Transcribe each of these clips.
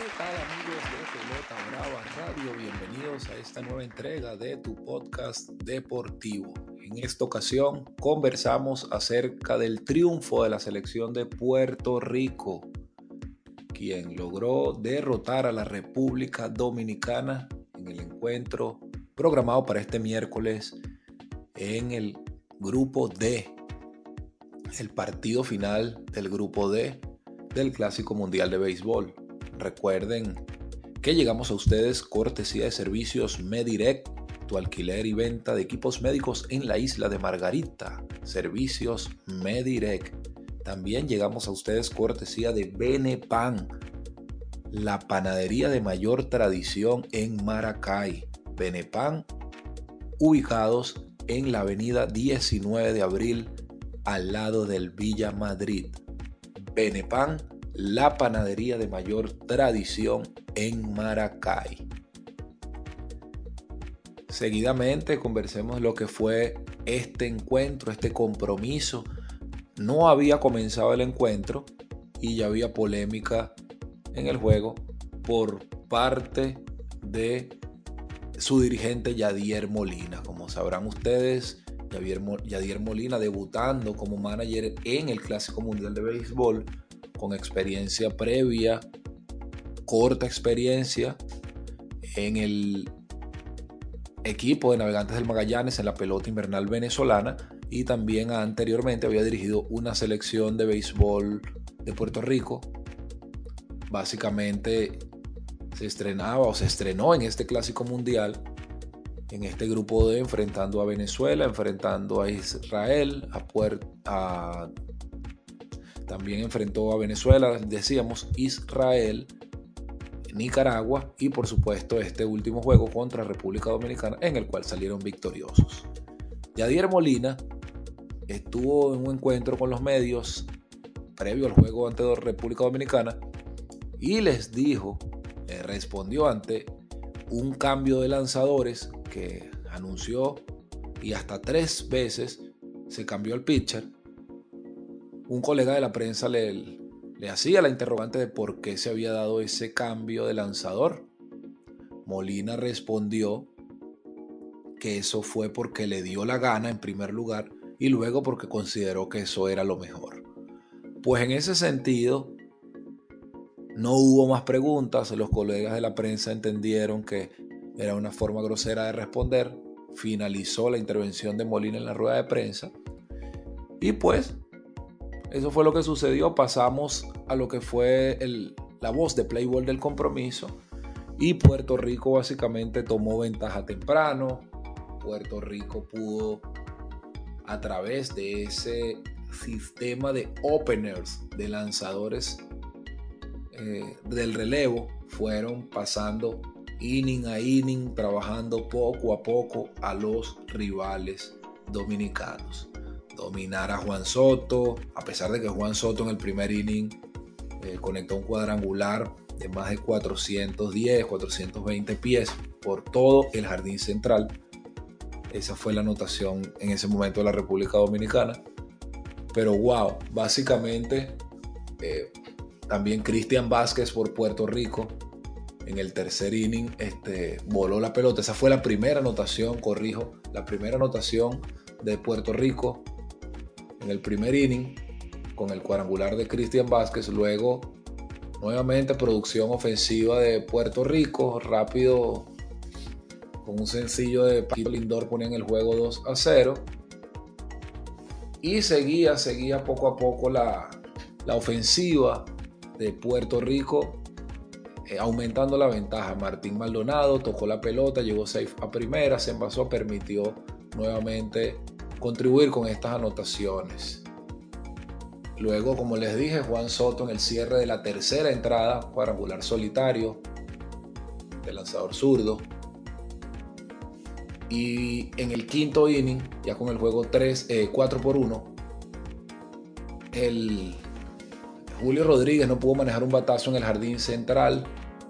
¿Qué tal, amigos de Pelota Brava Radio? Bienvenidos a esta nueva entrega de tu podcast deportivo. En esta ocasión conversamos acerca del triunfo de la selección de Puerto Rico, quien logró derrotar a la República Dominicana en el encuentro programado para este miércoles en el Grupo D, el partido final del Grupo D del Clásico Mundial de Béisbol. Recuerden que llegamos a ustedes cortesía de servicios Medirect, tu alquiler y venta de equipos médicos en la isla de Margarita. Servicios Medirect. También llegamos a ustedes cortesía de Benepan, la panadería de mayor tradición en Maracay. Benepan, ubicados en la avenida 19 de abril, al lado del Villa Madrid. Benepan, la panadería de mayor tradición en Maracay. Seguidamente conversemos lo que fue este encuentro, este compromiso. No había comenzado el encuentro y ya había polémica en el juego por parte de su dirigente Yadier Molina. Como sabrán ustedes, Yadier Molina debutando como manager en el Clásico Mundial de Béisbol, con experiencia previa, corta experiencia en el equipo de Navegantes del Magallanes en la pelota invernal venezolana, y también anteriormente había dirigido una selección de béisbol de Puerto Rico. Básicamente se estrenó en este Clásico Mundial, en este grupo D, enfrentando a Venezuela, enfrentando a Israel, también enfrentó a Venezuela, decíamos, Israel, Nicaragua y por supuesto este último juego contra República Dominicana, en el cual salieron victoriosos. Yadier Molina estuvo en un encuentro con los medios previo al juego ante República Dominicana y les respondió ante un cambio de lanzadores que anunció, y hasta 3 veces se cambió el pitcher. Un colega de la prensa le hacía la interrogante de por qué se había dado ese cambio de lanzador. Molina respondió que eso fue porque le dio la gana en primer lugar y luego porque consideró que eso era lo mejor. Pues en ese sentido no hubo más preguntas. Los colegas de la prensa entendieron que era una forma grosera de responder. Finalizó la intervención de Molina en la rueda de prensa y pues eso fue lo que sucedió. Pasamos a lo que fue la voz de play ball del compromiso, y Puerto Rico básicamente tomó ventaja temprano. Puerto Rico pudo, a través de ese sistema de openers, de lanzadores del relevo, fueron pasando inning a inning, trabajando poco a poco a los rivales dominicanos. Dominar a Juan Soto, a pesar de que Juan Soto en el primer inning conectó un cuadrangular de más de 410, 420 pies por todo el jardín central. Esa fue la anotación en ese momento de la República Dominicana. Pero wow, básicamente también Cristian Vázquez por Puerto Rico en el tercer inning voló la pelota. Esa fue la primera anotación, la primera anotación de Puerto Rico en el primer inning, con el cuadrangular de Cristian Vázquez. Luego nuevamente producción ofensiva de Puerto Rico, rápido, con un sencillo de Paquito Lindor ponían el juego 2-0, y seguía poco a poco la ofensiva de Puerto Rico, aumentando la ventaja. Martín Maldonado tocó la pelota, llegó safe a primera, se envasó, permitió nuevamente contribuir con estas anotaciones. Luego, como les dije, Juan Soto en el cierre de la tercera entrada, cuadrangular solitario del lanzador zurdo. Y en el quinto inning, ya con el juego 4-1, el Julio Rodríguez no pudo manejar un batazo en el jardín central,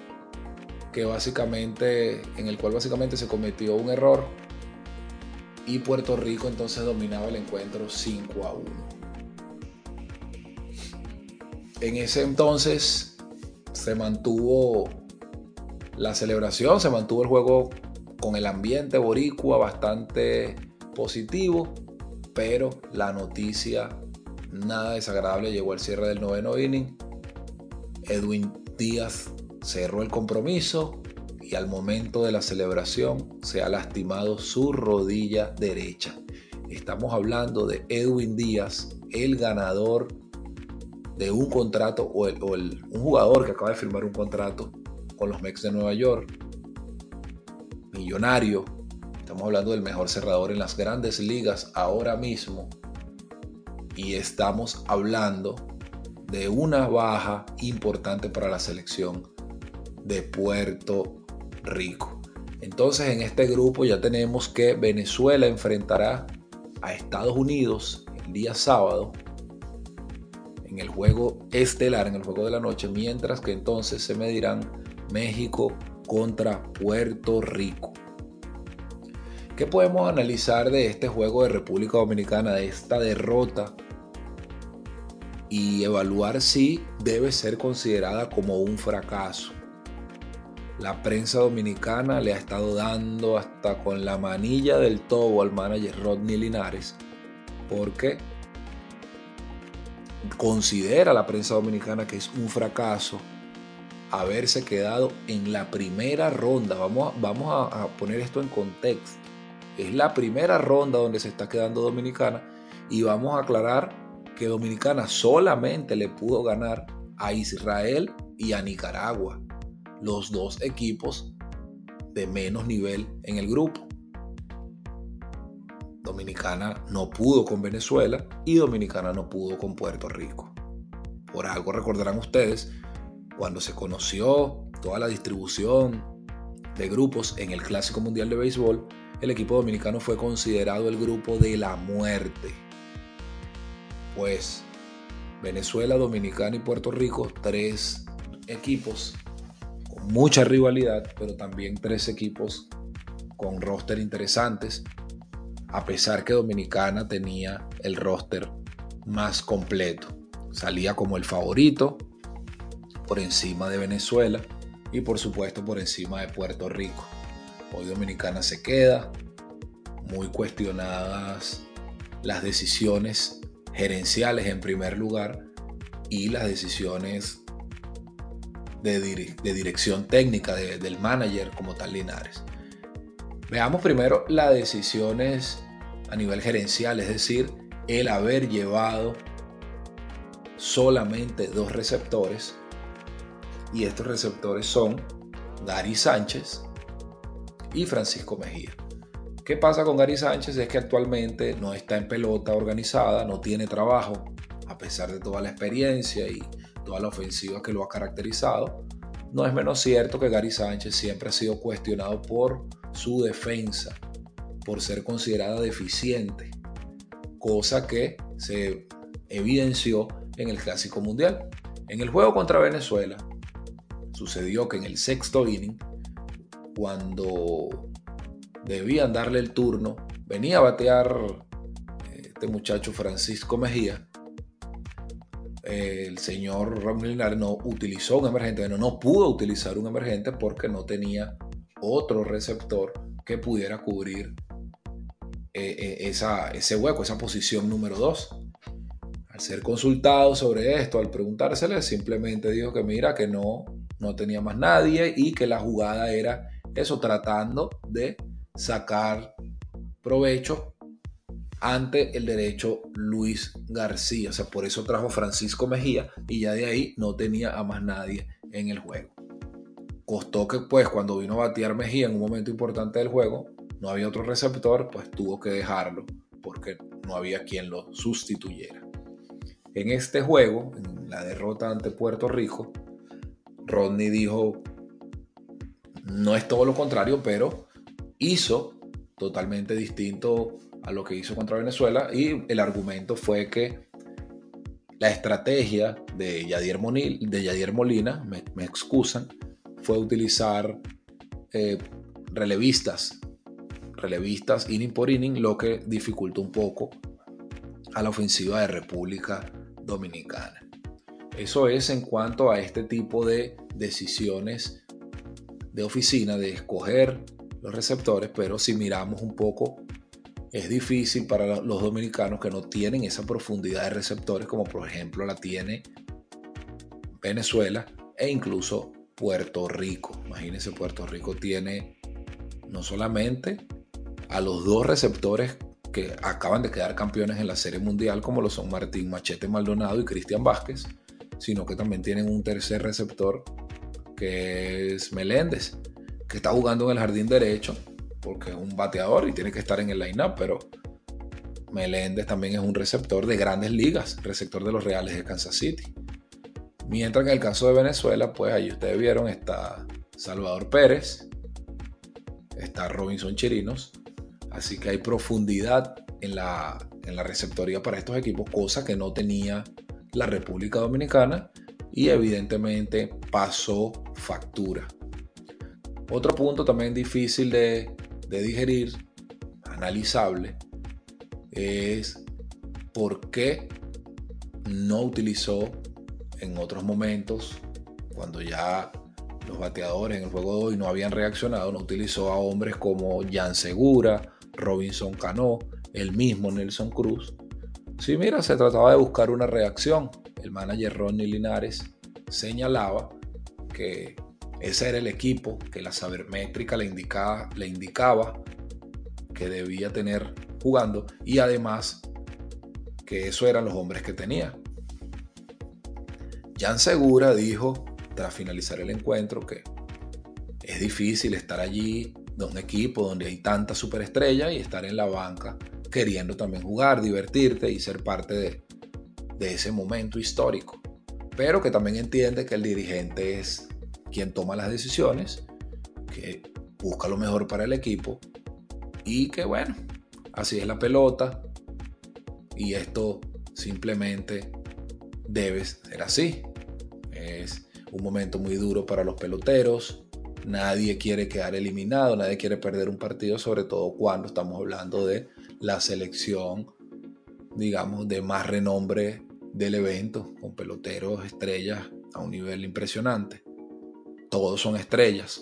en el cual básicamente se cometió un error, y Puerto Rico entonces dominaba el encuentro 5-1. En ese entonces se mantuvo la celebración, se mantuvo el juego con el ambiente boricua bastante positivo, pero la noticia nada desagradable llegó al cierre del 9º inning. Edwin Díaz cerró el compromiso y al momento de la celebración se ha lastimado su rodilla derecha. Estamos hablando de Edwin Díaz, el ganador de un contrato un jugador que acaba de firmar un contrato con los Mets de Nueva York, millonario. Estamos hablando del mejor cerrador en las grandes ligas ahora mismo y estamos hablando de una baja importante para la selección de Puerto Rico. Entonces en este grupo ya tenemos que Venezuela enfrentará a Estados Unidos el día sábado en el juego estelar, en el juego de la noche, mientras que entonces se medirán México contra Puerto Rico. ¿Qué podemos analizar de este juego de República Dominicana, de esta derrota? Y evaluar si debe ser considerada como un fracaso. La prensa dominicana le ha estado dando hasta con la manilla del tobo al manager Rodney Linares, porque considera la prensa dominicana que es un fracaso haberse quedado en la primera ronda. Vamos a poner esto en contexto. Es la primera ronda donde se está quedando Dominicana y vamos a aclarar que Dominicana solamente le pudo ganar a Israel y a Nicaragua, los dos equipos de menos nivel en el grupo. Dominicana no pudo con Venezuela y Dominicana no pudo con Puerto Rico. Por algo recordarán ustedes, cuando se conoció toda la distribución de grupos en el Clásico Mundial de Béisbol, el equipo dominicano fue considerado el grupo de la muerte. Pues Venezuela, Dominicana y Puerto Rico, 3 equipos con mucha rivalidad, pero también 3 equipos con roster interesantes, a pesar que Dominicana tenía el roster más completo. Salía como el favorito por encima de Venezuela y por supuesto por encima de Puerto Rico. Hoy Dominicana se queda, muy cuestionadas las decisiones gerenciales en primer lugar y las decisiones de dirección técnica del manager como tal Linares. Veamos primero las decisiones a nivel gerencial, es decir, el haber llevado solamente 2 receptores, y estos receptores son Gary Sánchez y Francisco Mejía. ¿Qué pasa con Gary Sánchez? Es que actualmente no está en pelota organizada, no tiene trabajo, a pesar de toda la experiencia y toda la ofensiva que lo ha caracterizado. No es menos cierto que Gary Sánchez siempre ha sido cuestionado por su defensa, por ser considerada deficiente, cosa que se evidenció en el Clásico Mundial. En el juego contra Venezuela, sucedió que en el 6º inning, cuando debían darle el turno, venía a batear este muchacho Francisco Mejía. El señor Rodney Linares no utilizó un emergente, no pudo utilizar un emergente porque no tenía otro receptor que pudiera cubrir ese hueco, esa posición número 2. Al ser consultado sobre esto, al preguntársele, simplemente dijo que mira, que no tenía más nadie y que la jugada era eso, tratando de sacar provecho ante el derecho Luis García. O sea, por eso trajo Francisco Mejía y ya de ahí no tenía a más nadie en el juego. Costó que pues cuando vino a batear Mejía en un momento importante del juego, no había otro receptor, pues tuvo que dejarlo porque no había quien lo sustituyera. En este juego, en la derrota ante Puerto Rico, Rodney dijo, no es todo lo contrario, pero hizo totalmente distinto a lo que hizo contra Venezuela, y el argumento fue que la estrategia de Yadier Molina, me excusan, fue utilizar relevistas inning por inning, lo que dificultó un poco a la ofensiva de República Dominicana. Eso es en cuanto a este tipo de decisiones de oficina, de escoger los receptores, pero si miramos un poco, es difícil para los dominicanos que no tienen esa profundidad de receptores como por ejemplo la tiene Venezuela e incluso Puerto Rico. Imagínense, Puerto Rico tiene no solamente a los dos receptores que acaban de quedar campeones en la Serie Mundial, como lo son Martín Machete Maldonado y Cristian Vázquez, sino que también tienen un tercer receptor que es Meléndez, que está jugando en el jardín derecho porque es un bateador y tiene que estar en el line-up, pero Meléndez también es un receptor de grandes ligas, receptor de los Reales de Kansas City. Mientras que en el caso de Venezuela, pues ahí ustedes vieron, está Salvador Pérez, está Robinson Chirinos, así que hay profundidad en la receptoría para estos equipos, cosa que no tenía la República Dominicana y evidentemente pasó factura. Otro punto también difícil de digerir, analizable, es por qué no utilizó en otros momentos, cuando ya los bateadores en el juego de hoy no habían reaccionado, no utilizó a hombres como Jan Segura, Robinson Cano, el mismo Nelson Cruz. Sí, mira, se trataba de buscar una reacción. El manager Ronnie Linares señalaba que ese era el equipo que la sabermétrica le indicaba que debía tener jugando y además que eso eran los hombres que tenía. Jan Segura dijo tras finalizar el encuentro que es difícil estar allí de un equipo donde hay tantas superestrellas y estar en la banca queriendo también jugar, divertirte y ser parte de ese momento histórico, pero que también entiende que el dirigente es quien toma las decisiones, que busca lo mejor para el equipo y que bueno, así es la pelota y esto simplemente debe ser así. Es un momento muy duro para los peloteros, nadie quiere quedar eliminado, nadie quiere perder un partido, sobre todo cuando estamos hablando de la selección, digamos, de más renombre del evento, con peloteros estrellas a un nivel impresionante. Todos son estrellas,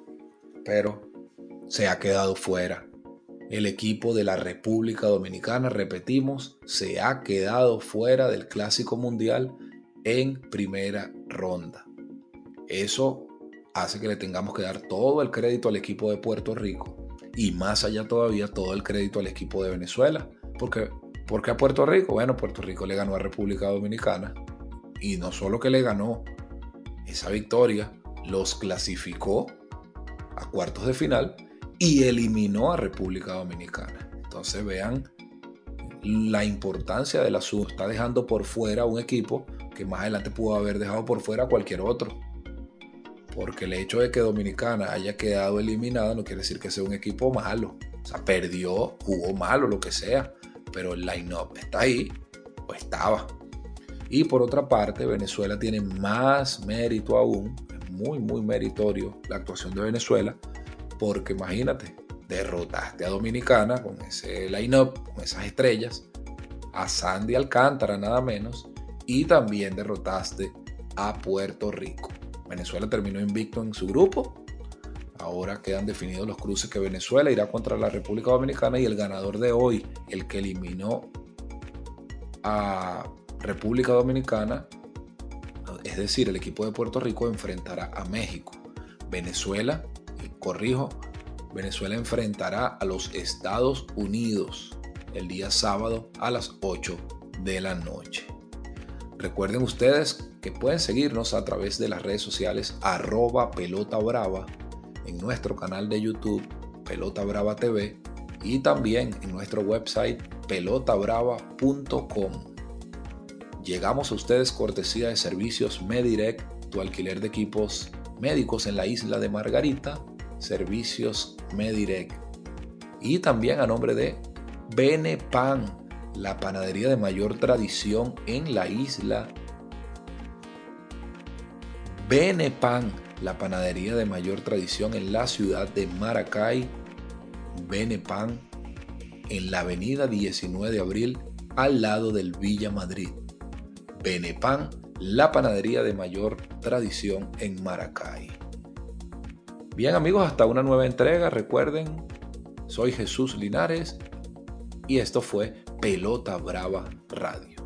pero se ha quedado fuera. El equipo de la República Dominicana, repetimos, se ha quedado fuera del Clásico Mundial en primera ronda. Eso hace que le tengamos que dar todo el crédito al equipo de Puerto Rico y más allá todavía todo el crédito al equipo de Venezuela. ¿Por qué a Puerto Rico? Bueno, Puerto Rico le ganó a República Dominicana y no solo que le ganó, esa victoria los clasificó a cuartos de final y eliminó a República Dominicana. Entonces vean la importancia del asunto. Está dejando por fuera un equipo que más adelante pudo haber dejado por fuera a cualquier otro. Porque el hecho de que Dominicana haya quedado eliminada no quiere decir que sea un equipo malo. O sea, perdió, jugó mal o lo que sea, pero el line-up está ahí, o estaba. Y por otra parte, Venezuela tiene más mérito aún, es muy, muy meritorio la actuación de Venezuela, porque imagínate, derrotaste a Dominicana con ese line-up, con esas estrellas, a Sandy Alcántara nada menos, y también derrotaste a Puerto Rico. Venezuela terminó invicto en su grupo. Ahora quedan definidos los cruces que Venezuela irá contra la República Dominicana y el ganador de hoy, el que eliminó a República Dominicana, es decir, el equipo de Puerto Rico enfrentará a México. Venezuela, corrijo, Venezuela enfrentará a los Estados Unidos el día sábado a las 8 de la noche. Recuerden ustedes que pueden seguirnos a través de las redes sociales @pelotabrava, en nuestro canal de YouTube Pelota Brava TV y también en nuestro website pelotabrava.com. Llegamos a ustedes cortesía de Servicios Medirect, tu alquiler de equipos médicos en la isla de Margarita, Servicios Medirect. Y también a nombre de Benepan, la panadería de mayor tradición en la isla. Benepan, la panadería de mayor tradición en la ciudad de Maracay. Benepan, en la avenida 19 de abril, al lado del Villa Madrid. Benepan, la panadería de mayor tradición en Maracay. Bien amigos, hasta una nueva entrega. Recuerden, soy Jesús Linares y esto fue Pelota Brava Radio.